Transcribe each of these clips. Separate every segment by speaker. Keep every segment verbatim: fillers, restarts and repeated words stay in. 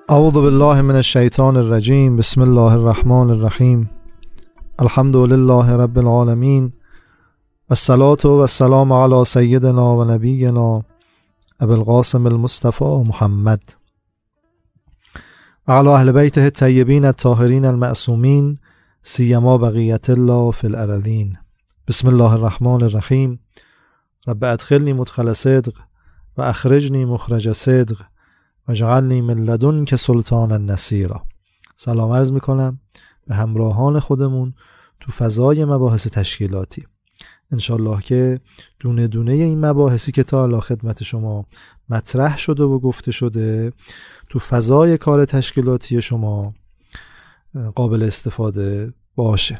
Speaker 1: اعوذ بالله من الشیطان الرجیم. بسم الله الرحمن الرحیم. الحمد لله رب العالمین والصلاة والسلام علی سیدنا و نبینا ابی القاسم المصطفى محمد و علی اهل بیته الطیبین الطاهرین المعصومین سیما بقیت الله فی الارضین. بسم الله الرحمن الرحیم. رب ادخلنی مدخل صدق و اخرجنی مخرج صدق و اجعلنی من لدنک سلطانا نصیرا. سلام عرض میکنم به همراهان خودمون تو فضای مباحث تشکیلاتی. انشالله که دونه دونه این مباحثی که تا الان خدمت شما مطرح شده و گفته شده تو فضای کار تشکیلاتی شما قابل استفاده باشه.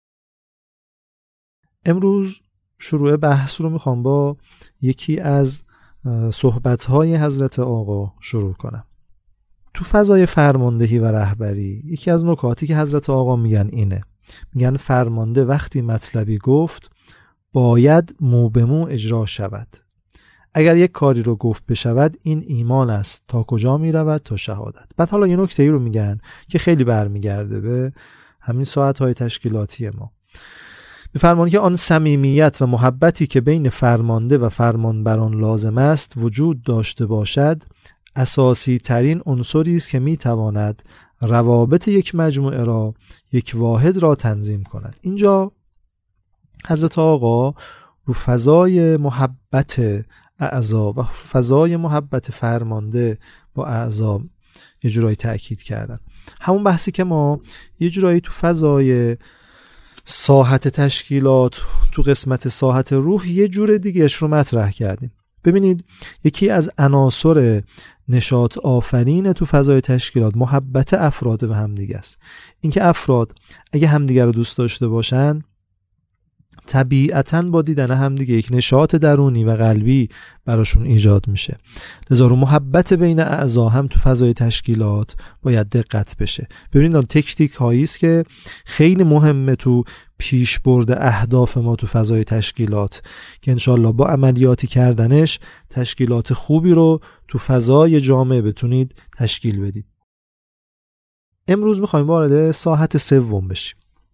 Speaker 1: امروز شروع بحث رو میخوام با یکی از صحبت‌های حضرت آقا شروع کنم. تو فضای فرماندهی و رهبری یکی از نکاتی که حضرت آقا میگن اینه، میگن فرمانده وقتی مطلبی گفت باید مو به مو اجرا شود. اگر یک کاری رو گفت بشود این ایمان است تا کجا میرود؟ تا شهادت. بعد حالا یه نکته‌ای رو میگن که خیلی برمیگرده به همین ساعت‌های تشکیلاتی ما. می‌فرمایند که آن صمیمیت و محبتی که بین فرمانده و فرمانبران لازم است وجود داشته باشد اساسی ترین عنصری است که میتواند روابط یک مجموعه را، یک واحد را تنظیم کند. اینجا حضرت آقا رو فضای محبت اعضا و فضای محبت فرمانده با اعضا یه جورایی تأکید کردن. همون بحثی که ما یه جورایی تو فضای ساحت تشکیلات تو قسمت ساحت روح یه جور دیگهش رو مطرح کردیم. ببینید یکی از عناصر نشاط آفرین تو فضای تشکیلات محبت افراد به هم دیگه است. اینکه افراد اگه همدیگه رو دوست داشته باشن طبیعتاً با دیدن همدیگه یک نشاط درونی و قلبی براشون ایجاد میشه. لذا رو محبت بین اعضا هم تو فضای تشکیلات باید دقت بشه. ببینید تکتیک هایی است که خیلی مهمه تو پیش برد اهداف ما تو فضای تشکیلات که انشالله با عملیاتی کردنش تشکیلات خوبی رو تو فضای جامعه بتونید تشکیل بدید. امروز میخوایم وارد ساحت سوم بشیم.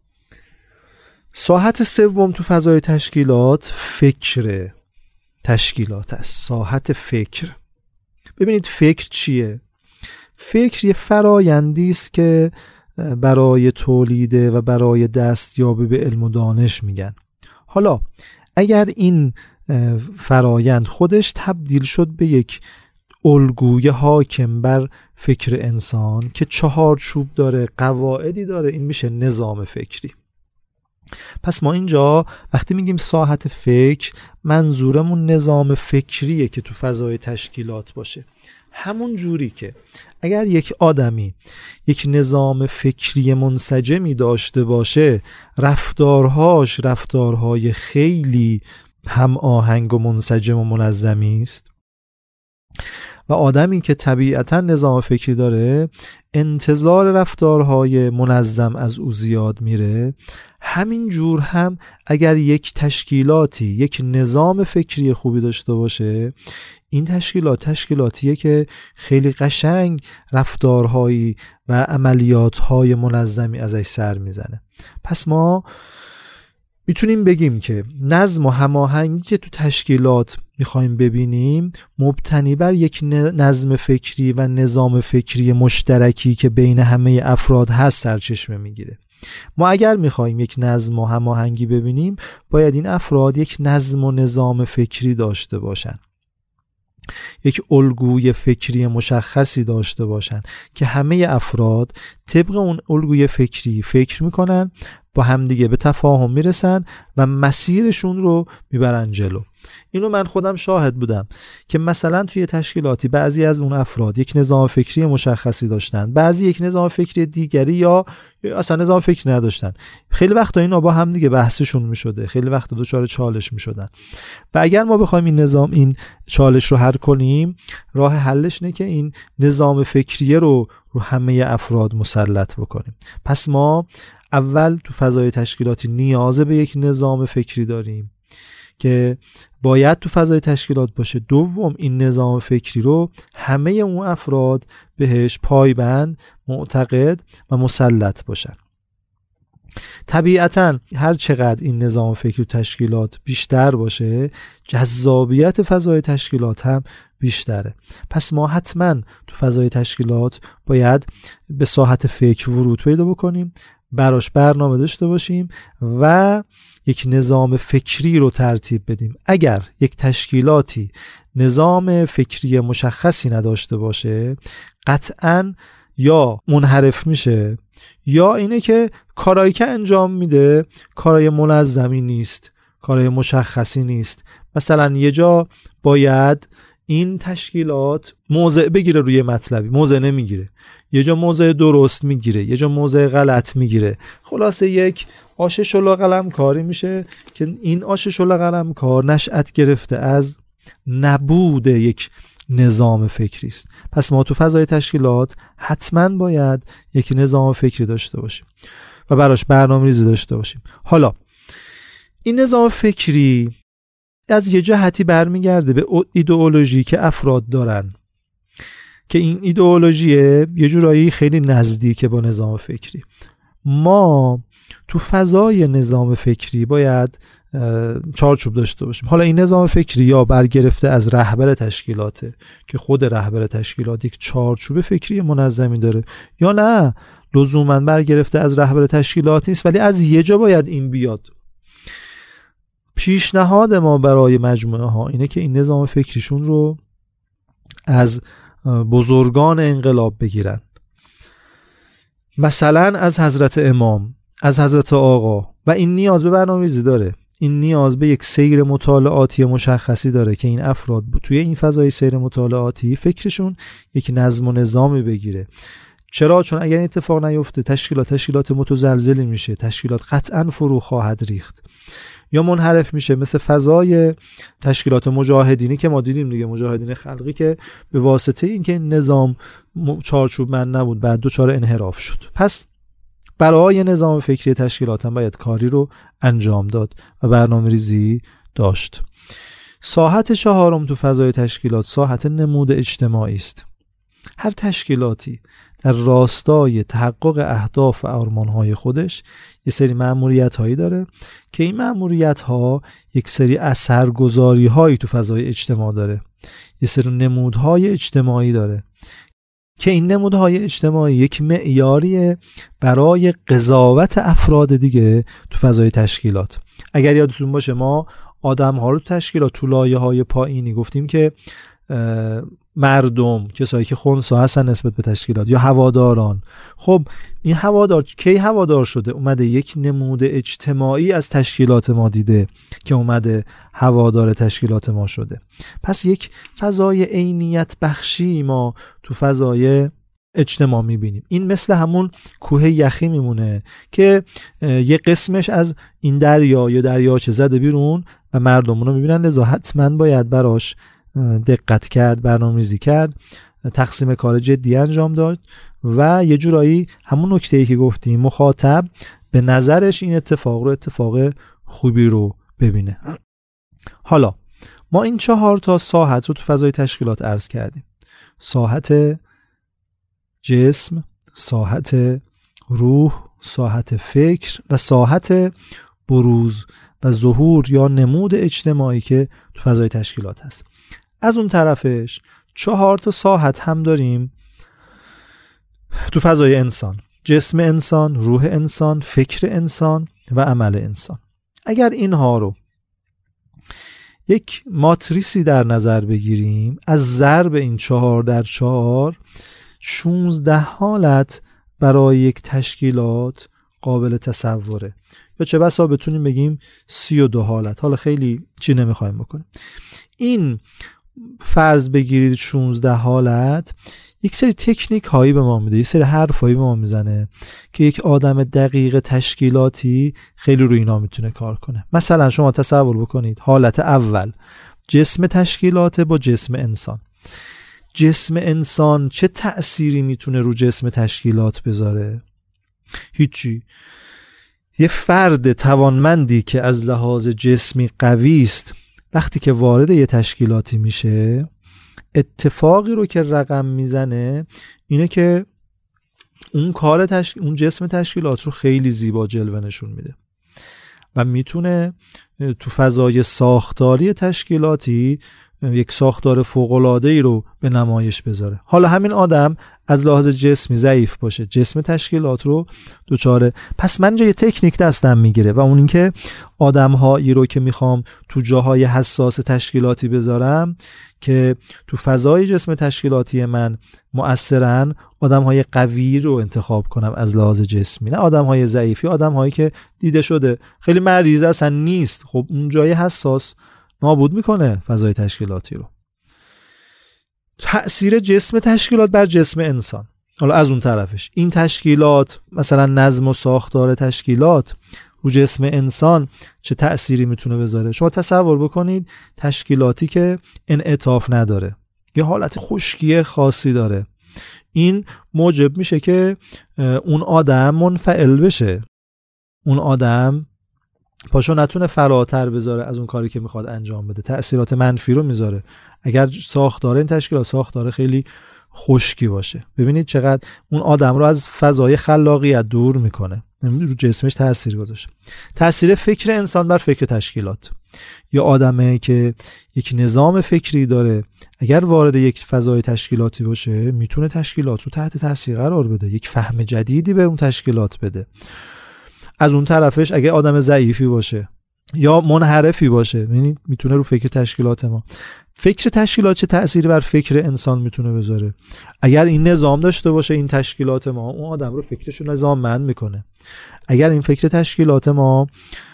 Speaker 1: ساحت سوم تو فضای تشکیلات فکر تشکیلات است. ساحت فکر. ببینید فکر چیه؟ فکر یه فرایندی است که برای تولید و برای دستیابی به علم و دانش میگن. حالا اگر این فرایند خودش تبدیل شد به یک الگوی حاکم بر فکر انسان که چهار چوب داره، قواعدی داره، این میشه نظام فکری. پس ما اینجا وقتی میگیم ساحت فکر منظورمون نظام فکریه که تو فضای تشکیلات باشه. همون جوری که اگر یک آدمی یک نظام فکری منسجمی داشته باشه رفتارهاش رفتارهای خیلی هم آهنگ و منسجم و منظمی است و آدمی که طبیعتا نظام فکری داره انتظار رفتارهای منظم از او زیاد میره. همین جور هم اگر یک تشکیلاتی یک نظام فکری خوبی داشته باشه این تشکیلات تشکیلاتیه که خیلی قشنگ رفتارهایی و عملیاتهای منظمی ازش سر میزنه. پس ما میتونیم بگیم که نظم و هماهنگی که تو تشکیلات میخوایم ببینیم مبتنی بر یک نظم فکری و نظام فکری مشترکی که بین همه افراد هست سرچشمه میگیره. ما اگر میخوایم یک نظم و هماهنگی ببینیم باید این افراد یک نظم و نظام فکری داشته باشن، یک الگوی فکری مشخصی داشته باشن که همه افراد طبق اون الگوی فکری فکر میکنن، با همدیگه به تفاهم میرسن و مسیرشون رو میبرن جلو. اینو من خودم شاهد بودم که مثلا توی تشکیلاتی بعضی از اون افراد یک نظام فکری مشخصی داشتن، بعضی یک نظام فکری دیگری یا اصلا نظام فکری نداشتن. خیلی وقتا اینا با هم دیگه بحثشون میشده، خیلی وقتا دچار چالش میشدن و اگر ما بخوایم این نظام این چالش رو حل کنیم راه حلش اینه که این نظام فکری رو رو همه افراد مسلط بکنیم. پس ما اول تو فضای تشکیلاتی نیاز به یک نظام فکری داریم که باید تو فضای تشکیلات باشه. دوم، این نظام فکری رو همه اون افراد بهش پایبند، معتقد و مسلط باشن. طبیعتاً هر چقدر این نظام فکری تشکیلات بیشتر باشه، جذابیت فضای تشکیلات هم بیشتره. پس ما حتما تو فضای تشکیلات باید به ساحت فکر ورود پیدا بکنیم، براش برنامه داشته باشیم و یک نظام فکری رو ترتیب بدیم. اگر یک تشکیلاتی نظام فکری مشخصی نداشته باشه، قطعاً یا منحرف میشه یا اینه که کارایی که انجام میده کارای منظمی نیست، کارای مشخصی نیست. مثلا یه جا باید این تشکیلات موضع بگیره روی مطلبی، موضع نمیگیره، یه جا موضع درست میگیره، یه جا موضع غلط میگیره. خلاصه یک آش شل قلم کاری میشه که این آش شل قلم کار نشأت گرفته از نبود یک نظام فکری است. پس ما تو فضای تشکیلات حتما باید یک نظام فکری داشته باشیم و براش برنامه‌ریزی داشته باشیم. حالا این نظام فکری از یه جهتی برمیگرده به ایدئولوژی که افراد دارن که این ایدئولوژی یه جورایی خیلی نزدیکه با نظام فکری. ما تو فضای نظام فکری باید چارچوب داشته باشیم. حالا این نظام فکری یا برگرفته از رهبر تشکیلاته که خود رهبر تشکیلات یک چارچوب فکری منظمی داره، یا نه لزوما برگرفته از رهبر تشکیلات نیست ولی از یه جا باید این بیاد. پیشنهاد ما برای مجموعه ها اینه که این نظام فکریشون رو از بزرگان انقلاب بگیرن، مثلا از حضرت امام، از حضرت آقا. و این نیاز به برنامه‌ریزی داره، این نیاز به یک سیر مطالعاتی مشخصی داره که این افراد توی این فضای سیر مطالعاتی فکرشون یک نظم و نظامی بگیره. چرا؟ چون اگر این اتفاق نیفته تشکیلات تشکیلات متزلزلی میشه، تشکیلات قطعا فرو خواهد ریخت یا منحرف میشه، مثل فضای تشکیلات مجاهدینی که ما دیدیم دیگه، مجاهدین خلقی که به واسطه اینکه این نظام چارچوب من نبود بعد دوچار انحراف شد. پس برای نظام فکری تشکیلات هم باید کاری رو انجام داد و برنامه ریزی داشت. ساحت چهارم تو فضای تشکیلات ساحت نمود اجتماعی است. هر تشکیلاتی در راستای تحقق اهداف و آرمان‌های خودش یه سری مأموریت‌هایی داره که این مأموریت‌ها یک سری اثرگذاری‌هایی تو فضای اجتماع داره، یه سری نمودهای اجتماعی داره که این نمودهای اجتماعی یک معیاریه برای قضاوت افراد دیگه تو فضای تشکیلات. اگر یادتون باشه ما آدم‌ها رو تو تشکیلات تو لایه‌های پایینی گفتیم که مردم، کسایی که خنثی هستن نسبت به تشکیلات، یا هواداران. خب این هوادار کی هوادار شده؟ اومده یک نمود اجتماعی از تشکیلات ما دیده که اومده هوادار تشکیلات ما شده. پس یک فضای عینیت بخشی ما تو فضای اجتماع میبینیم. این مثل همون کوه یخی میمونه که یه قسمش از این دریا یا دریاچه زده بیرون و مردم اونو میبینن، لذا حتما باید براش دقت کرد، برنامه‌ریزی کرد، تقسیم کار جدی انجام داد و یه جورایی همون نکته‌ای که گفتیم مخاطب به نظرش این اتفاق رو اتفاق خوبی رو ببینه. حالا ما این چهار تا ساحت رو تو فضای تشکیلات عرض کردیم: ساحت جسم، ساحت روح، ساحت فکر و ساحت بروز و ظهور یا نمود اجتماعی که تو فضای تشکیلات هست. از اون طرفش چهار تا ساحت هم داریم تو فضای انسان: جسم انسان، روح انسان، فکر انسان و عمل انسان. اگر اینها رو یک ماتریسی در نظر بگیریم، از ضرب این چهار در چهار شونزده حالت برای یک تشکیلات قابل تصوره، یا چه بسا بتونیم بگیم سی و دو حالت. حالا خیلی چی نمیخوایم بکنیم. این فرض بگیرید شونزده حالت یک سری تکنیک هایی به ما میده، یک سری حرف هایی به ما میزنه که یک آدم دقیق تشکیلاتی خیلی روی اینا میتونه کار کنه. مثلا شما تصور بکنید حالت اول جسم تشکیلات با جسم انسان. جسم انسان چه تأثیری میتونه رو جسم تشکیلات بذاره؟ هیچی. یه فرد توانمندی که از لحاظ جسمی قوی است وقتی که وارد یه تشکیلاتی میشه، اتفاقی رو که رقم میزنه اینه که اون کار تشک... اون جسم تشکیلات رو خیلی زیبا جلوه نشون میده و میتونه تو فضای ساختاری تشکیلاتی یک ساختار فوق‌العاده‌ای رو به نمایش بذاره. حالا همین آدم از لحاظ جسمی ضعیف باشه، جسم تشکیلات رو دوچاره. پس من اینجا یه تکنیک دستم میگیره و اون این که آدم‌هایی رو که میخوام تو جاهای حساس تشکیلاتی بذارم که تو فضای جسم تشکیلاتی من مؤثرن، آدم‌های قوی رو انتخاب کنم از لحاظ جسمی، نه آدم‌های ضعیفی، آدم‌هایی که دیده شده خیلی مریض اصلا نیست. خب اون جای حساس نابود میکنه فضای تشکیلاتی رو. تأثیر جسم تشکیلات بر جسم انسان. حالا از اون طرفش این تشکیلات، مثلا نظم و ساختار تشکیلات رو جسم انسان چه تأثیری میتونه بذاره؟ شما تصور بکنید تشکیلاتی که انعطاف نداره، یه حالت خشکی خاصی داره، این موجب میشه که اون آدم منفعل بشه، اون آدم پاشو نتونه فراتر بذاره از اون کاری که میخواد انجام بده، تأثیرات منفی رو میذاره. اگر ساختار این تشکیلات ساختار خیلی خشکی باشه، ببینید چقدر اون آدم رو از فضای خلاقیت دور میکنه، رو جسمش تأثیر گذاشته. تأثیر فکر انسان بر فکر تشکیلات. یا آدمه که یک نظام فکری داره، اگر وارد یک فضای تشکیلاتی باشه میتونه تشکیلات رو تحت تاثیر قرار بده، یک فهم جدیدی به اون تشکیلات بده. از اون طرفش اگه آدم ضعیفی باشه یا منحرفی باشه، یعنی میتونه رو فکر تشکیلات ما، فکر تشکیلات چه تأثیری بر فکر انسان میتونه بذاره؟ اگر این نظام داشته باشه این تشکیلات ما، اون آدم رو فکرش رو نظاممند میکنه. اگر این فکر تشکیلات ما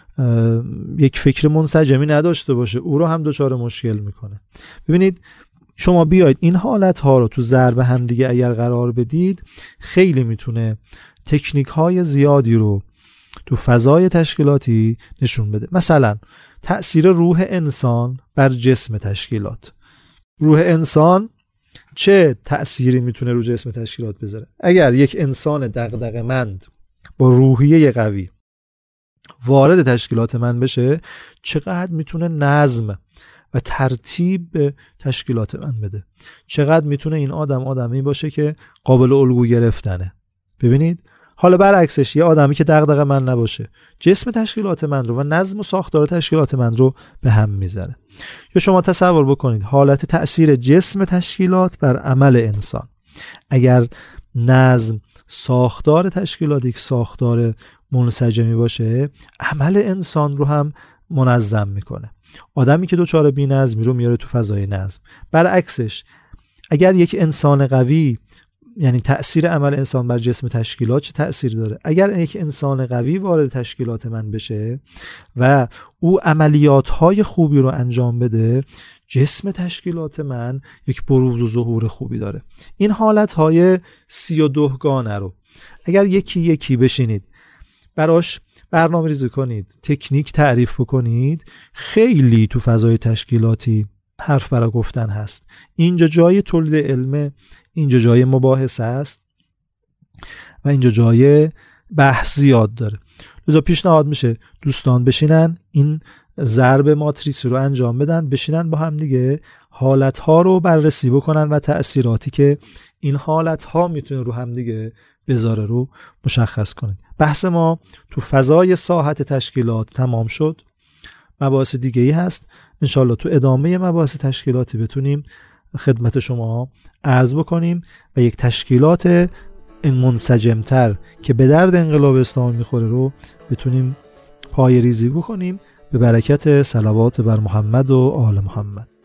Speaker 1: یک فکر منسجمی نداشته باشه، او رو هم دچار مشکل میکنه. ببینید شما بیاید این حالت ها رو تو ضرب هم دیگه اگر قرار بدید، خیلی میتونه تکنیک های زیادی رو تو فضای تشکیلاتی نشون بده. مثلا تأثیر روح انسان بر جسم تشکیلات. روح انسان چه تأثیری میتونه رو جسم تشکیلات بذاره؟ اگر یک انسان دغدغه‌مند با روحیه قوی وارد تشکیلات من بشه، چقدر میتونه نظم و ترتیب به تشکیلات من بده، چقدر میتونه این آدم آدمی باشه که قابل الگو گرفتنه. ببینید حالا برعکسش یه آدمی که دغدغه من نباشه، جسم تشکیلات من رو و نظم و ساختار تشکیلات من رو به هم میزنه. یا شما تصور بکنید حالت تأثیر جسم تشکیلات بر عمل انسان. اگر نظم ساختار تشکیلات یک ساختار منسجمی باشه، عمل انسان رو هم منظم میکنه. آدمی که دوچار بی نظمی رو میاره تو فضای نظم. برعکسش اگر یک انسان قوی، یعنی تأثیر عمل انسان بر جسم تشکیلات چه تأثیر داره؟ اگر یک انسان قوی وارد تشکیلات من بشه و او عملیات‌های خوبی رو انجام بده، جسم تشکیلات من یک بروز و ظهور خوبی داره. این حالت‌های سی و دو گانه رو اگر یکی یکی بشینید براش برنامه ریزی کنید، تکنیک تعریف بکنید، خیلی تو فضای تشکیلاتی حرف برای گفتن هست. اینجا جای تولید علم، اینجا جای مباحثه است و اینجا جای بحث زیاد داره. لذا پیشنهاد میشه دوستان بشینن این ضرب ماتریس رو انجام بدن، بشینن با هم دیگه حالتها رو بررسی بکنن و تأثیراتی که این حالتها میتونه رو هم دیگه بذاره رو مشخص کنن. بحث ما تو فضای ساحت تشکیلات تمام شد. مباحث دیگه ای هست، انشالله تو ادامه مباحث تشکیلاتی بتونیم خدمت شما عرض بکنیم و یک تشکیلات این منسجمتر که به درد انقلاب اسلامی میخوره رو بتونیم پای ریزی بکنیم به برکت صلوات بر محمد و آل محمد.